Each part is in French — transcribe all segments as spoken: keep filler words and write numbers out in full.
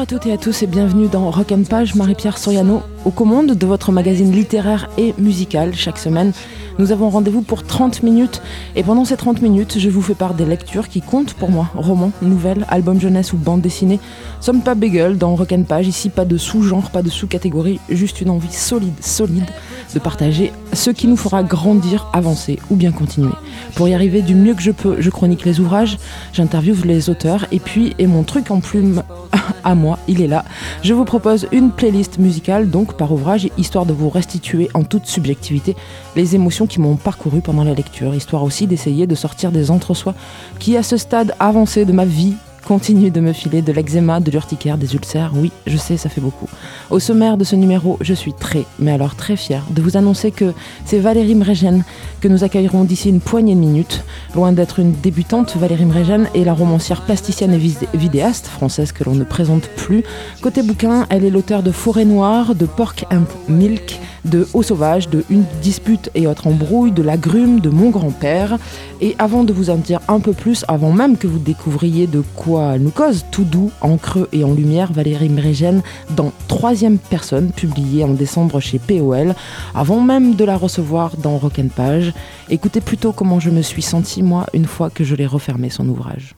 toutes et à tous et bienvenue dans Rock and Page, Marie-Pierre Soriano aux commandes de votre magazine littéraire et musical. Chaque semaine, nous avons rendez-vous pour trente minutes et pendant ces trente minutes, je vous fais part des lectures qui comptent pour moi. Romans, nouvelles, albums jeunesse ou bande dessinée. Sommes pas bégueule dans Rock and Page, ici pas de sous-genre, pas de sous-catégorie, juste une envie solide, solide de partager ce qui nous fera grandir, avancer ou bien continuer. Pour y arriver du mieux que je peux, je chronique les ouvrages, j'interviewe les auteurs et puis, et mon truc en plume à moi, il est là. Je vous propose une playlist musicale, donc par ouvrage, histoire de vous restituer en toute subjectivité les émotions qui m'ont parcouru pendant la lecture, histoire aussi d'essayer de sortir des entre-soi qui, à ce stade avancé de ma vie, continue de me filer de l'eczéma, de l'urticaire, des ulcères. Oui, je sais, ça fait beaucoup. Au sommaire de ce numéro, je suis très, mais alors très fière de vous annoncer que c'est Valérie Mregen que nous accueillerons d'ici une poignée de minutes. Loin d'être une débutante, Valérie Mregen est la romancière plasticienne et vidéaste française que l'on ne présente plus. Côté bouquin, elle est l'auteure de Forêt Noire, de Pork and Milk, de Eau Sauvage, de Une dispute et autres embrouilles, de L'agrume, de Mon grand-père. Et avant de vous en dire un peu plus, avant même que vous découvriez de quoi elle nous cause, tout doux, en creux et en lumière, Valérie Mregen dans Troisième personne, publié en décembre chez P O L, avant même de la recevoir dans Rock and Page. Écoutez plutôt comment je me suis sentie, moi, une fois que je l'ai refermé son ouvrage.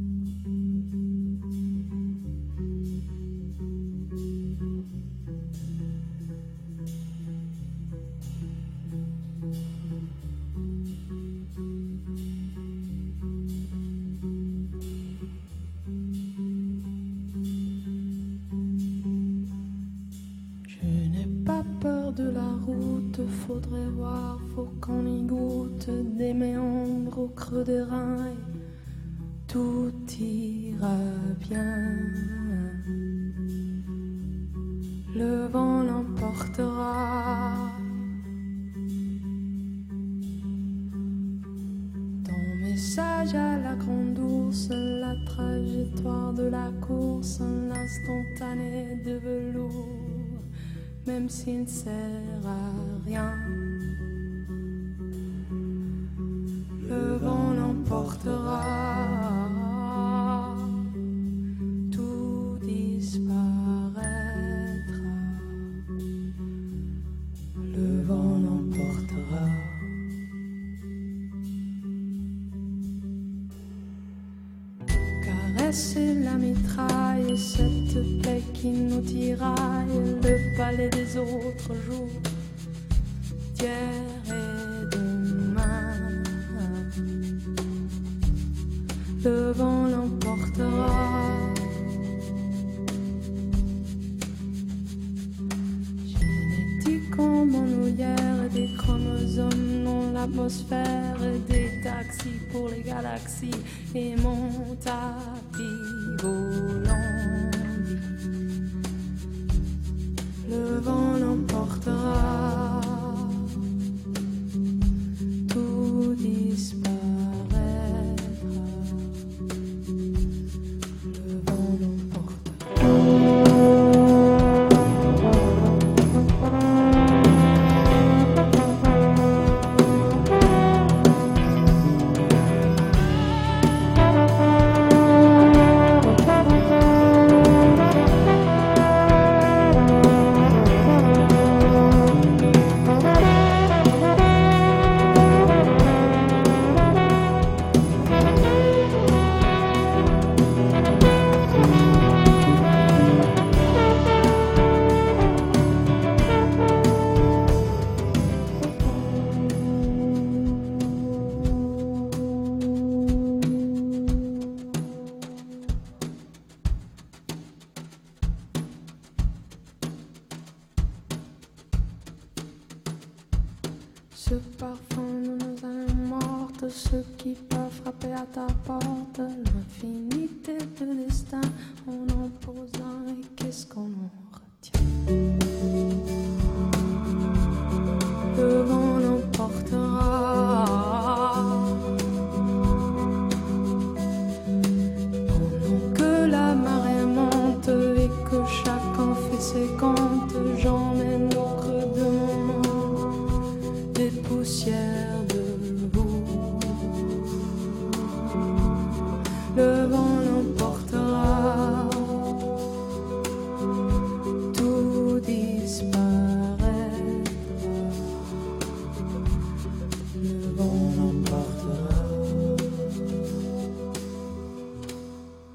De la route, faudrait voir, faut qu'on y goûte des méandres au creux des reins, et tout ira bien. Le vent l'emportera. Ton message à la grande ours, la trajectoire de la course, l'instantané de velours. Même s'il ne sert à rien, le vent l'emportera, tout disparaîtra, le vent l'emportera. Caresser la mitraille, cette plaie qui nous tiraille, le palais des autres jours, d'hier et demain. Le vent l'emportera. Génétique en bandoulière, des chromosomes dans l'atmosphère, des taxis pour les galaxies et mon tapis volant. Le vent l'emportera, tout disparaîtra. Le vent l'emportera. Ce parfum de nos âmes mortes, ceux qui peuvent frapper à ta porte, l'infinité de destin, on en pose un et qu'est-ce qu'on en retient? Le vent l'emportera. Pendant que la marée monte et que chacun fait ses comptes, j'emmène au creux de mon monde des poussières de vous. Le vent l'emportera.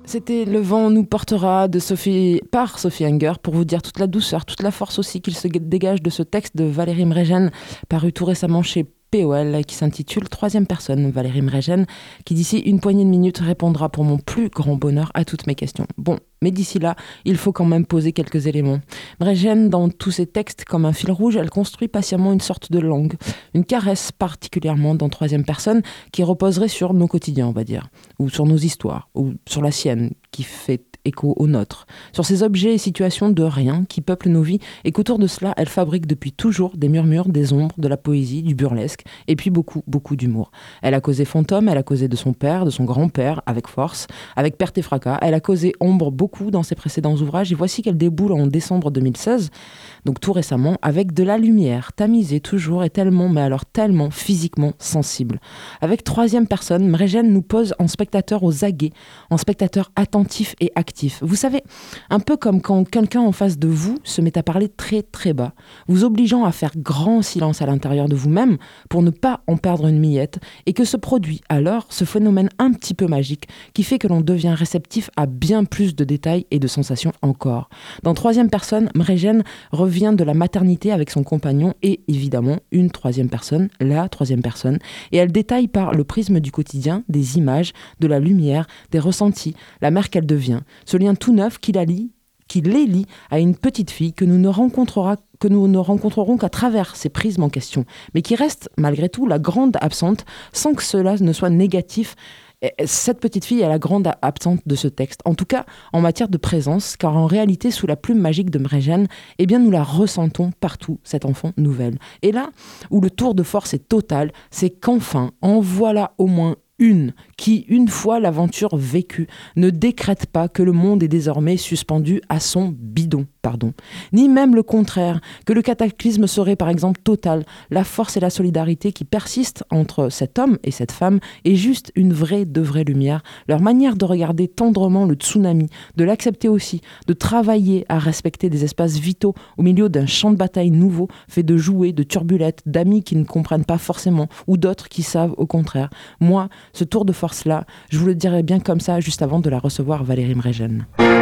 C'était Le vent nous portera de Sophie, par Sophie Hunger, pour vous dire toute la douceur, toute la force aussi qu'il se dégage de ce texte de Valérie Mregen, paru tout récemment chez P O L, qui s'intitule Troisième personne, Valérie Mregen, qui d'ici une poignée de minutes répondra pour mon plus grand bonheur à toutes mes questions. Bon, mais d'ici là, il faut quand même poser quelques éléments. Mregen, dans tous ses textes, comme un fil rouge, elle construit patiemment une sorte de langue, une caresse particulièrement dans Troisième personne, qui reposerait sur nos quotidiens, on va dire, ou sur nos histoires, ou sur la sienne, qui fait écho au nôtre, sur ces objets et situations de rien qui peuplent nos vies et qu'autour de cela, elle fabrique depuis toujours des murmures, des ombres, de la poésie, du burlesque et puis beaucoup, beaucoup d'humour. Elle a causé fantôme, elle a causé de son père, de son grand-père, avec force, avec perte et fracas. Elle a causé ombre beaucoup dans ses précédents ouvrages et voici qu'elle déboule en décembre deux mille seize, donc tout récemment, avec de la lumière, tamisée toujours et tellement, mais alors tellement physiquement sensible. Avec Troisième personne, Mregen nous pose en spectateur aux aguets, en spectateur attentif et actif. Vous savez, un peu comme quand quelqu'un en face de vous se met à parler très très bas, vous obligeant à faire grand silence à l'intérieur de vous-même pour ne pas en perdre une miette, et que se produit alors ce phénomène un petit peu magique qui fait que l'on devient réceptif à bien plus de détails et de sensations encore. Dans Troisième personne, Mregen revient de la maternité avec son compagnon et évidemment une troisième personne, la troisième personne, et elle détaille par le prisme du quotidien, des images, de la lumière, des ressentis, la mère qu'elle devient. Ce lien tout neuf qui la lie, qui les lie à une petite fille que nous ne rencontrera, que nous ne rencontrerons qu'à travers ces prismes en question, mais qui reste malgré tout la grande absente, sans que cela ne soit négatif. Cette petite fille est la grande absente de ce texte, en tout cas en matière de présence, car en réalité, sous la plume magique de Mregen, eh bien nous la ressentons partout, cette enfant nouvelle. Et là où le tour de force est total, c'est qu'enfin, en voilà au moins une qui, une fois l'aventure vécue, ne décrète pas que le monde est désormais suspendu à son bidon, pardon. Ni même le contraire, que le cataclysme serait par exemple total. La force et la solidarité qui persistent entre cet homme et cette femme est juste une vraie de vraie lumière. Leur manière de regarder tendrement le tsunami, de l'accepter aussi, de travailler à respecter des espaces vitaux au milieu d'un champ de bataille nouveau, fait de jouets, de turbulettes, d'amis qui ne comprennent pas forcément, ou d'autres qui savent au contraire. Moi, ce tour de force-là, je vous le dirais bien comme ça, juste avant de la recevoir, Valérie Mregen.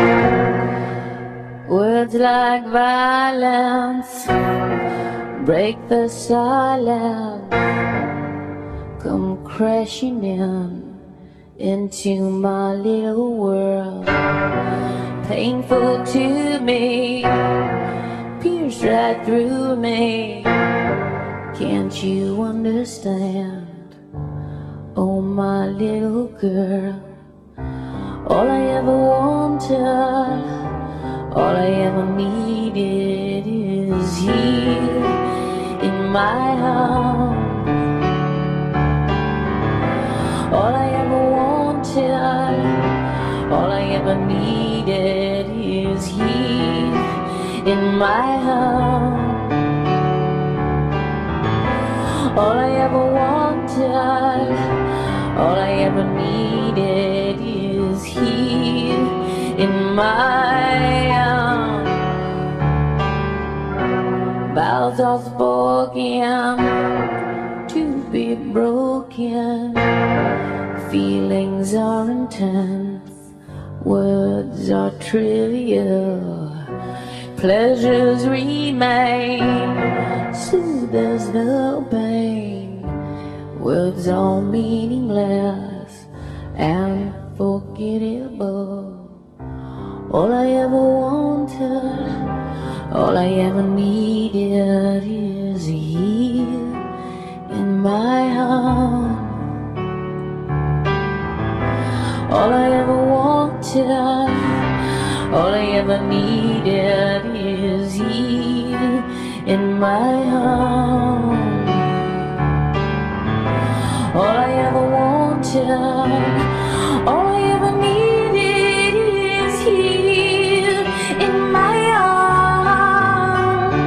Words like violence break the silence, come crashing in into my little world. Painful to me, pierce right through me. Can't you understand? Oh, my little girl, all I ever wanted, all I ever needed is here in my arms. All I ever wanted, all I ever needed is here in my arms. All I ever wanted, all I ever needed is here in my arms. Vows are spoken to be broken. Feelings are intense, words are trivial. Pleasures remain, soothe as the pain. Words are meaningless and forgettable. All I ever wanted, all I ever needed is here in my arms. All I ever wanted, all I ever needed is here in my arms. All I ever wanted, all I ever needed is here in my arms.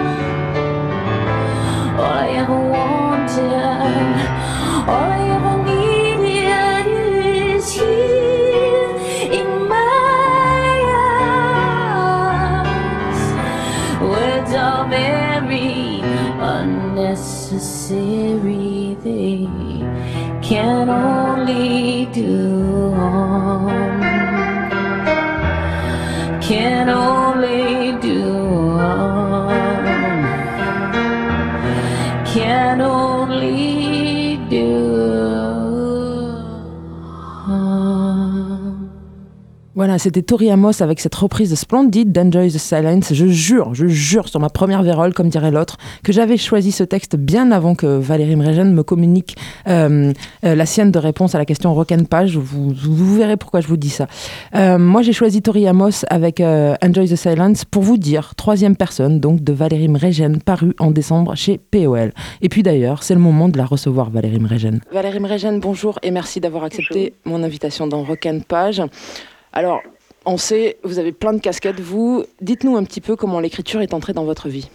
All I ever wanted, all I ever needed is here in my arms. Words are very unnecessary, they can only do harm. can only do harm, can only do harm. Voilà, c'était Tori Amos avec cette reprise de Splendid d'Enjoy the Silence. Je jure, je jure sur ma première vérole, comme dirait l'autre, que j'avais choisi ce texte bien avant que Valérie Mregen me communique euh, euh, la sienne de réponse à la question Rock'n Page. Vous, vous verrez pourquoi je vous dis ça. Euh, moi, j'ai choisi Tori Amos avec euh, Enjoy the Silence pour vous dire, troisième personne, donc de Valérie Mregen, paru en décembre chez P O L. Et puis d'ailleurs, c'est le moment de la recevoir, Valérie Mregen. Valérie Mregen, bonjour et merci d'avoir accepté bonjour. Mon invitation dans Rock'n Page. Alors, on sait, vous avez plein de casquettes, vous. Dites-nous un petit peu comment l'écriture est entrée dans votre vie.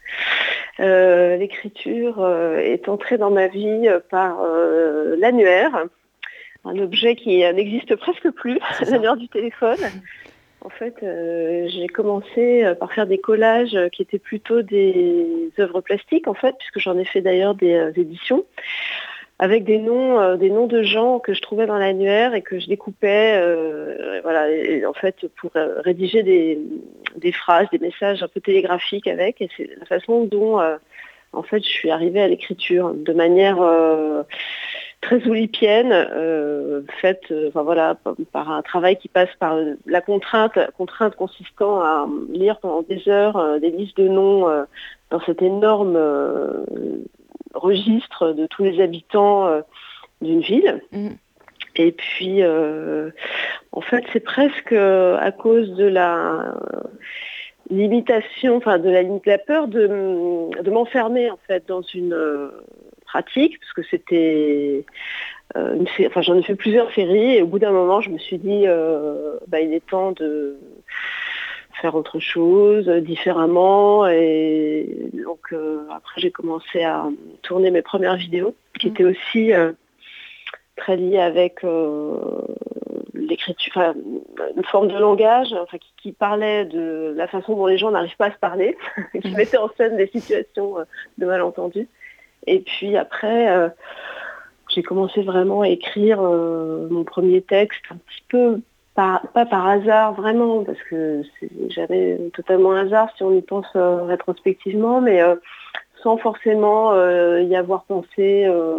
Euh, l'écriture euh, est entrée dans ma vie par euh, l'annuaire, un objet qui n'existe presque plus, l'annuaire du téléphone. En fait, euh, j'ai commencé par faire des collages qui étaient plutôt des œuvres plastiques, en fait, puisque j'en ai fait d'ailleurs des euh, éditions, avec des noms, euh, des noms de gens que je trouvais dans l'annuaire et que je découpais, euh, voilà, et, en fait, pour euh, rédiger des, des phrases, des messages un peu télégraphiques avec. Et c'est la façon dont, euh, en fait, je suis arrivée à l'écriture, de manière euh, très oulipienne, euh, faite, euh, enfin voilà, par, par un travail qui passe par euh, la contrainte, contrainte consistant à lire pendant des heures euh, des listes de noms euh, dans cet énorme euh, registre de tous les habitants euh, d'une ville. Mmh. Et puis, euh, en fait, c'est presque euh, à cause de la limitation, enfin de la, de la peur de, de m'enfermer en fait dans une euh, pratique, parce que c'était, euh, une, enfin j'en ai fait plusieurs séries, et au bout d'un moment, je me suis dit, euh, bah, il est temps de faire autre chose, différemment, et donc euh, après j'ai commencé à tourner mes premières vidéos qui mmh. étaient aussi euh, très liées avec euh, l'écriture, enfin, une forme de langage, enfin, qui, qui parlait de la façon dont les gens n'arrivent pas à se parler, qui mettait en scène des situations euh, de malentendus. Et puis après, euh, j'ai commencé vraiment à écrire euh, mon premier texte un petit peu Par, pas par hasard vraiment, parce que c'est jamais totalement un hasard si on y pense euh, rétrospectivement, mais euh, sans forcément euh, y avoir pensé euh,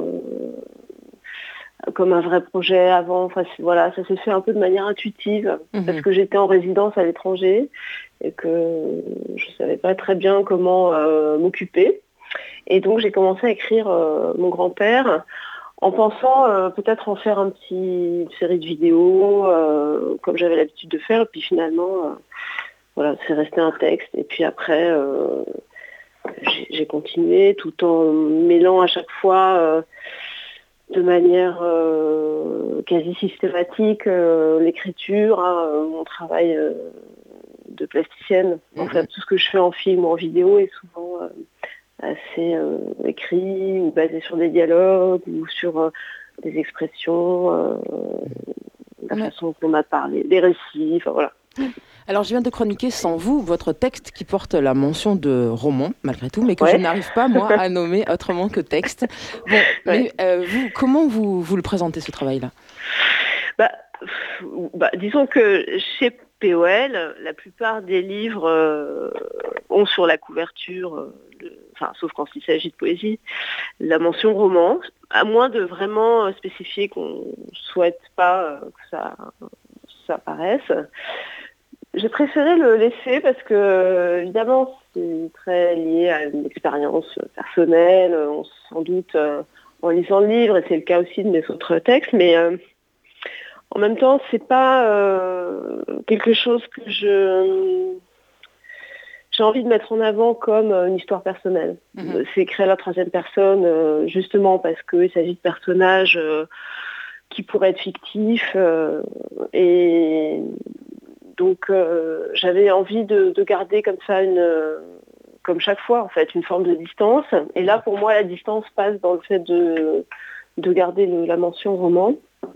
comme un vrai projet avant. Enfin, voilà, ça s'est fait un peu de manière intuitive, mmh. parce que j'étais en résidence à l'étranger et que je ne savais pas très bien comment euh, m'occuper. Et donc j'ai commencé à écrire euh, mon grand-père, en pensant euh, peut-être en faire un petit, une série de vidéos, euh, comme j'avais l'habitude de faire, et puis finalement, euh, voilà, c'est resté un texte. Et puis après, euh, j'ai, j'ai continué, tout en mêlant à chaque fois, euh, de manière euh, quasi systématique, euh, l'écriture, hein, mon travail euh, de plasticienne. En fait, tout ce que je fais en film ou en vidéo est souvent... Euh, assez euh, écrit ou basé sur des dialogues ou sur euh, des expressions, euh, la ouais. façon dont on a parlé, des récits, enfin voilà. Alors je viens de chroniquer sans vous votre texte qui porte la mention de roman, malgré tout, mais que ouais. je n'arrive pas, moi, à nommer autrement que texte. Bon, ouais. mais euh, vous, comment vous, vous le présentez, ce travail-là ? bah, bah, disons que chez P O L, la plupart des livres euh, ont sur la couverture, euh, le, enfin, sauf quand il s'agit de poésie, la mention roman, à moins de vraiment spécifier qu'on ne souhaite pas euh, que ça, ça apparaisse. J'ai préféré le laisser parce que, évidemment, c'est très lié à une expérience personnelle, on, sans doute euh, en lisant le livre, et c'est le cas aussi de mes autres textes, mais... Euh, En même temps, c'est pas euh, quelque chose que je j'ai envie de mettre en avant comme une histoire personnelle. Mmh. C'est écrit à la troisième personne, euh, justement parce qu'il s'agit de personnages euh, qui pourraient être fictifs. Euh, et donc, euh, j'avais envie de, de garder comme ça une, comme chaque fois en fait, une forme de distance. Et là, pour moi, la distance passe dans le fait de de garder le, la mention roman.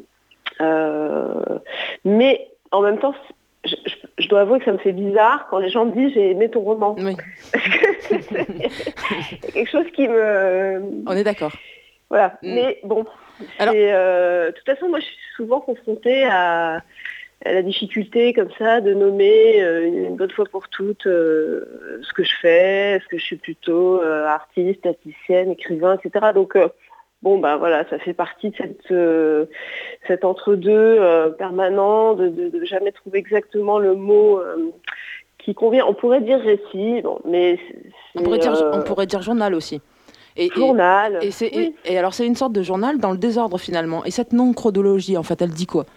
Euh, mais en même temps, je, je, je dois avouer que ça me fait bizarre quand les gens me disent j'ai aimé ton roman. Oui. Parce que c'est, c'est quelque chose qui me... On est d'accord. Voilà. Mm. Mais bon, Alors... c'est, euh, de toute façon, moi je suis souvent confrontée à la difficulté comme ça de nommer euh, une bonne fois pour toutes euh, ce que je fais, est-ce que je suis plutôt euh, artiste, plasticienne, écrivain, et cetera. Donc euh, bon bah voilà, ça fait partie de cette, euh, cet entre-deux euh, permanent, de, de, de jamais trouver exactement le mot euh, qui convient. On pourrait dire récit, bon, mais c'est, On pourrait dire, euh, on pourrait dire journal aussi. Et, et, journal. et, c'est, Oui. et, et alors c'est une sorte de journal dans le désordre finalement. Et cette non-chronologie, en fait, elle dit quoi?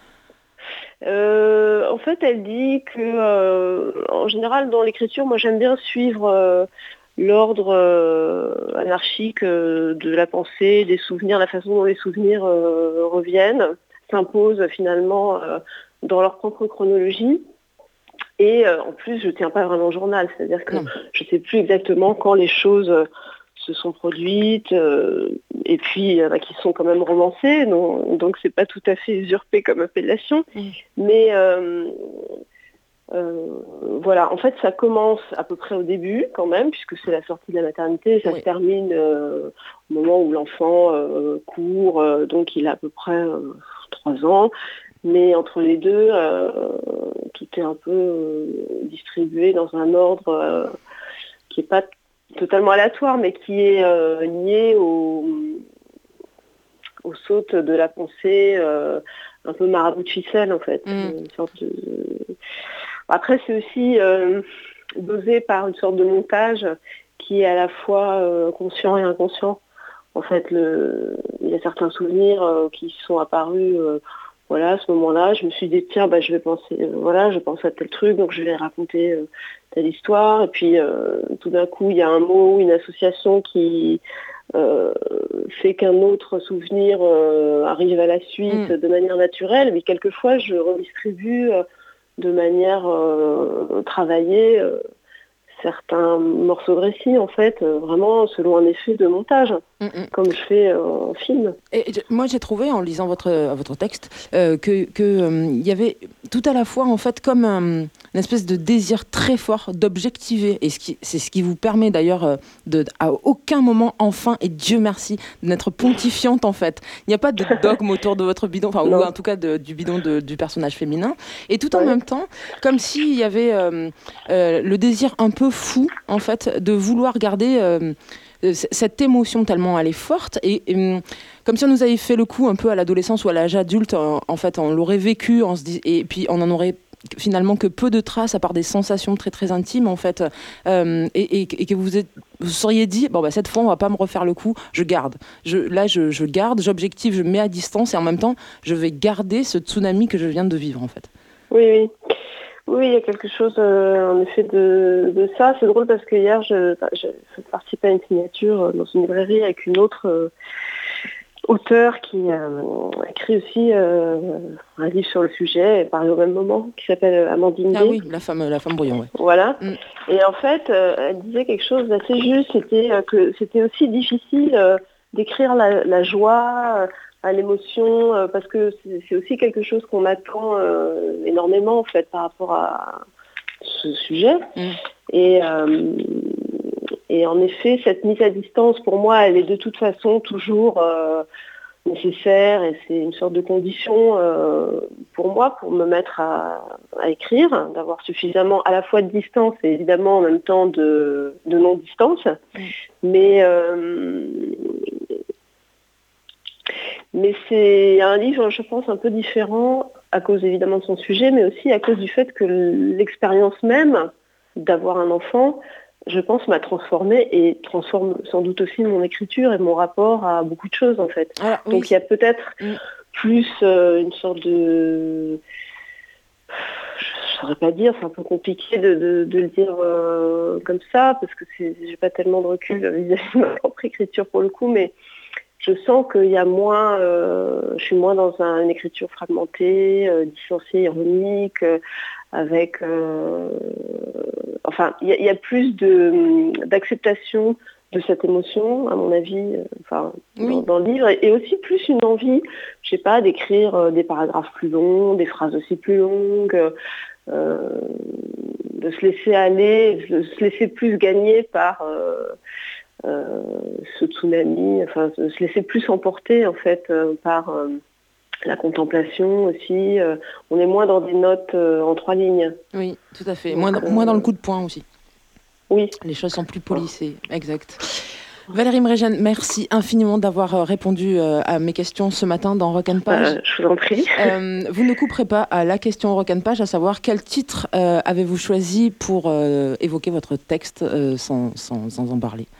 Euh, en fait, elle dit que, euh, en général, dans l'écriture, moi, j'aime bien suivre euh, l'ordre euh, anarchique euh, de la pensée, des souvenirs, la façon dont les souvenirs euh, reviennent, s'imposent finalement euh, dans leur propre chronologie. Et euh, en plus, je ne tiens pas vraiment journal, c'est-à-dire que Non. je ne sais plus exactement quand les choses euh, se sont produites, euh, et puis euh, bah, qui sont quand même romancées, non, donc c'est pas tout à fait usurpé comme appellation. Mmh. Mais euh, euh, voilà, en fait, ça commence à peu près au début quand même, puisque c'est la sortie de la maternité, et ça Oui. se termine euh, au moment où l'enfant euh, court, euh, donc il a à peu près euh, trois ans. Mais entre les deux, euh, tout est un peu euh, distribué dans un ordre euh, qui n'est pas totalement aléatoire, mais qui est euh, lié au, aux sautes de la pensée, euh, un peu marabout de ficelle en fait. Mm. Une sorte de... Après, c'est aussi euh, dosé par une sorte de montage qui est à la fois euh, conscient et inconscient. En fait, le... il y a certains souvenirs euh, qui sont apparus. Euh, Voilà, à ce moment-là, je me suis dit, tiens, bah, je vais penser, euh, voilà, je pense à tel truc, donc je vais raconter euh, telle histoire. Et puis, euh, tout d'un coup, il y a un mot, une association qui euh, fait qu'un autre souvenir euh, arrive à la suite Mm. de manière naturelle. Mais quelquefois, je redistribue euh, de manière euh, travaillée euh, certains morceaux de récit, en fait, euh, vraiment selon un effet de montage, Mm, mm. comme je fais euh, en film. Et je- moi, j'ai trouvé, en lisant votre, euh, votre texte, euh, que que, euh, il y avait tout à la fois, en fait, comme un- une espèce de désir très fort d'objectiver. Et ce qui, c'est ce qui vous permet, d'ailleurs, euh, de, à aucun moment, enfin, et Dieu merci, d'être pontifiante, en fait. Il n'y a pas de dogme autour de votre bidon, enfin, ou Non. en tout cas de- du bidon de- du personnage féminin. Et tout en Ouais. même temps, comme s'il y avait euh, euh, le désir un peu fou, en fait, de vouloir garder... euh, euh, c- cette émotion tellement elle est forte et, et, hum, comme si on nous avait fait le coup un peu à l'adolescence ou à l'âge adulte, en, en fait on l'aurait vécu on se dit, et puis on en aurait finalement que peu de traces à part des sensations très très intimes en fait. Euh, et, et- et que vous êtes, vous seriez dit bon bah cette fois on va pas me refaire le coup, je garde, je, là je, je garde, j'objective, je mets à distance et en même temps je vais garder ce tsunami que je viens de vivre en fait. Oui, oui. Oui, il y a quelque chose euh, en effet de, de ça. C'est drôle parce que hier, je, je, je participais à une signature euh, dans une librairie avec une autre euh, auteure qui euh, a écrit aussi euh, un livre sur le sujet, et pareil au même moment, qui s'appelle Amandine Ah Day. oui, la femme, la femme brouillon, ouais. Voilà. Mm. Et en fait, euh, elle disait quelque chose d'assez juste. C'était euh, que c'était aussi difficile euh, d'écrire la, la joie, euh, à l'émotion, euh, parce que c'est, c'est aussi quelque chose qu'on attend euh, énormément en fait par rapport à ce sujet. Mm. Et, euh, et en effet, cette mise à distance, pour moi, elle est de toute façon toujours euh, nécessaire et c'est une sorte de condition euh, pour moi pour me mettre à, à écrire, d'avoir suffisamment à la fois de distance et évidemment en même temps de, de non-distance. Mm. Mais, euh, mais c'est un livre, je pense, un peu différent à cause évidemment de son sujet, mais aussi à cause du fait que l'expérience même d'avoir un enfant, je pense, m'a transformée et transforme sans doute aussi mon écriture et mon rapport à beaucoup de choses en fait. Alors, oui, Donc il y a peut-être Mm. plus euh, une sorte de... Je ne saurais pas dire, c'est un peu compliqué de, de, de le dire euh, comme ça, parce que c'est, j'ai pas tellement de recul vis-à-vis de ma propre écriture pour le coup, mais je sens qu'il y a moins, euh, je suis moins dans un, une écriture fragmentée, euh, distanciée, ironique, euh, avec, euh, enfin, il y, y a plus de, d'acceptation de cette émotion, à mon avis, euh, enfin, Oui. dans, dans le livre, et, et aussi plus une envie, je sais pas, d'écrire euh, des paragraphes plus longs, des phrases aussi plus longues, euh, de se laisser aller, de se laisser plus gagner par euh, euh, ce tsunami, enfin, de se laisser plus emporter en fait euh, par euh, la contemplation aussi. Euh, on est moins dans des notes euh, en trois lignes. Oui, tout à fait. Donc, Moins, euh, moins dans le coup de poing aussi. Oui. Les choses sont plus polissées, exact. Valérie Mrejane, merci infiniment d'avoir répondu à mes questions ce matin dans Rock and Page. Euh, je vous en prie. Euh, vous ne couperez pas à la question Rock and Page, à savoir quel titre euh, avez-vous choisi pour euh, évoquer votre texte euh, sans, sans, sans en parler.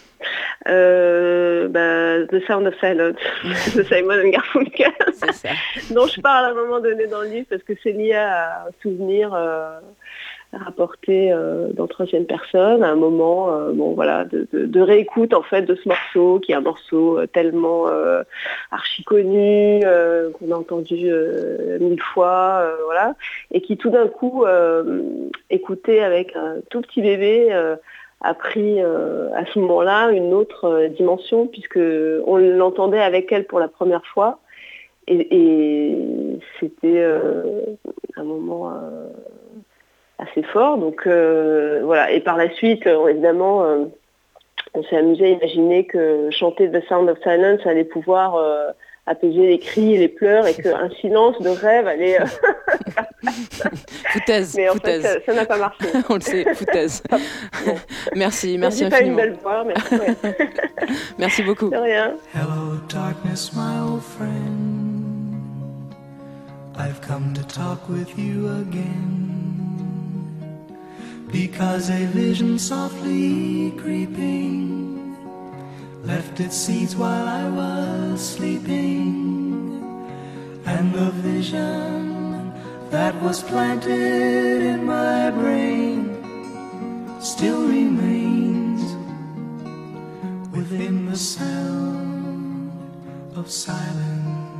Euh, bah, The Sound of Silence de Simon and Garfunkel. C'est ça. dont je parle à un moment donné dans le livre parce que c'est lié à un souvenir euh, rapporté euh, dans troisième personne, à un moment euh, bon, voilà, de, de, de réécoute en fait de ce morceau, qui est un morceau euh, tellement euh, archi connu, euh, qu'on a entendu euh, mille fois, euh, voilà, et qui tout d'un coup, euh, écouté avec un tout petit bébé, euh, a pris euh, à ce moment-là une autre euh, dimension, puisque on l'entendait avec elle pour la première fois, et, et c'était euh, un moment euh, assez fort. Donc euh, voilà. Et par la suite, euh, évidemment, euh, on s'est amusé à imaginer que chanter The Sound of Silence allait pouvoir euh, apaiser les cris et les pleurs, et qu'un silence de rêve allait... foutaise, mais en foutaise. fait, ça, ça n'a pas marché. On le sait, foutaise. Bon. Merci, merci je dis infiniment. pas une belle voix, mais ouais. Merci beaucoup. De rien. Hello, darkness, my old friend. I've come to talk with you again, because a vision softly creeping left its seeds while I was sleeping, and the vision that was planted in my brain still remains within the sound of silence.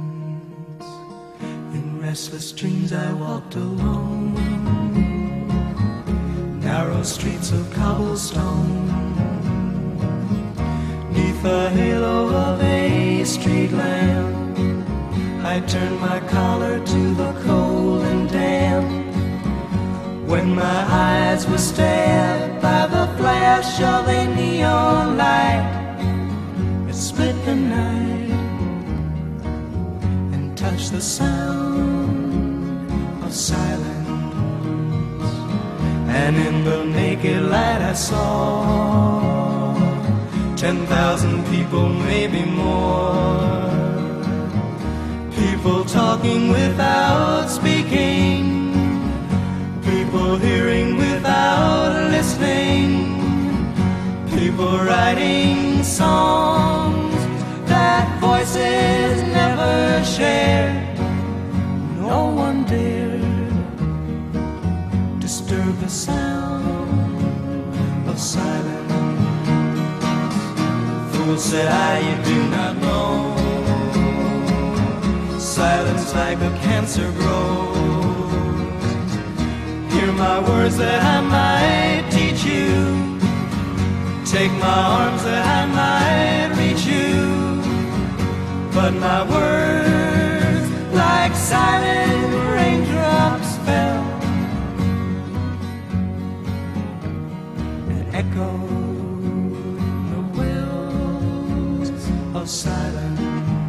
In restless dreams I walked alone, narrow streets of cobblestone, neath the halo of a street lamp. I turned my collar to the cold and damp, when my eyes were stabbed by the flash of a neon light. It split the night and touched the sound of silence. And in the naked light I saw ten thousand people, maybe more, people talking without speaking, people hearing without listening, people writing songs that voices never shared. No one dared disturb the sound of silence. Fool, said I, you do not know, silence like a cancer grows. Hear my words that I might teach you, take my arms that I might reach you, but my words like silent raindrops fell and echoed the wells of silence.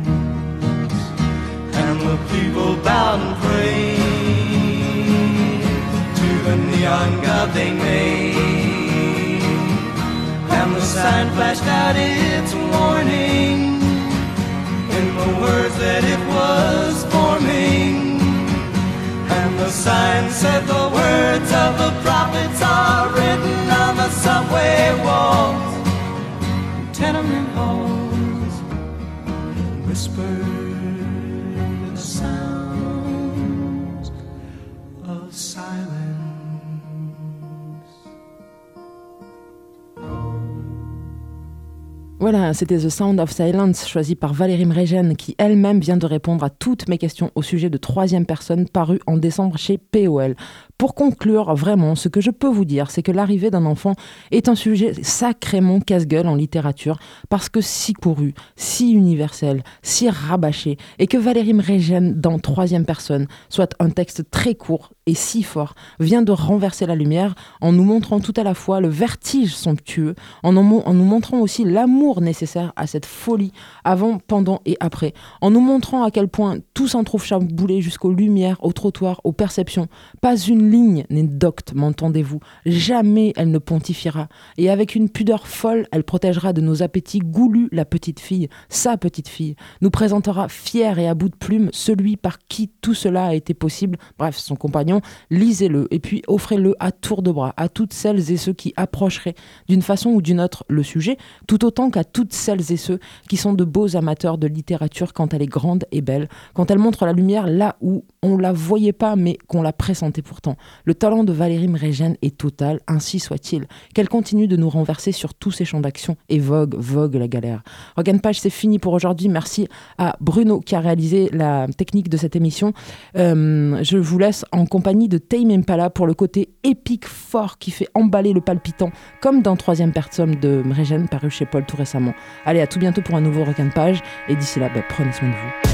And the people bowed and prayed to the neon god they made, and the sign flashed out its warning in the words that it was forming. And the sign said the words of the prophets are written on the subway walls, tenement halls, whispered the sounds of silence. Voilà, c'était The Sound of Silence, choisi par Valérie Mrejane, qui elle-même vient de répondre à toutes mes questions au sujet de Troisième Personne, paru en décembre chez P O L. Pour conclure, vraiment, ce que je peux vous dire, c'est que l'arrivée d'un enfant est un sujet sacrément casse-gueule en littérature, parce que si couru, si universel, si rabâché, et que Valérie Mrégène, dans troisième personne, soit un texte très court et si fort, vient de renverser la lumière en nous montrant tout à la fois le vertige somptueux, en, en, en nous montrant aussi l'amour nécessaire à cette folie, avant, pendant et après, en nous montrant à quel point tout s'en trouve chamboulé jusqu'aux lumières, aux trottoirs, aux perceptions. Pas une ligne n'est docte, m'entendez-vous? Jamais elle ne pontifiera. Et avec une pudeur folle, elle protégera de nos appétits goulus la petite fille, sa petite fille, nous présentera fière et à bout de plume celui par qui tout cela a été possible, bref, son compagnon. Lisez-le et puis offrez-le à tour de bras à toutes celles et ceux qui approcheraient d'une façon ou d'une autre le sujet, tout autant qu'à toutes celles et ceux qui sont de beaux amateurs de littérature quand elle est grande et belle, quand elle montre la lumière là où on la voyait pas mais qu'on la pressentait pourtant. Le talent de Valérie Mrégène est total, ainsi soit-il. Qu'elle continue de nous renverser sur tous ses champs d'action et vogue, vogue la galère. Rock and Page, c'est fini pour aujourd'hui. Merci à Bruno qui a réalisé la technique de cette émission. Euh, je vous laisse en compagnie de Tame Impala pour le côté épique fort qui fait emballer le palpitant, comme dans Troisième personne de Mrégène paru chez Paul tout récemment. Allez, à tout bientôt pour un nouveau Rock and Page et d'ici là, bah, prenez soin de vous.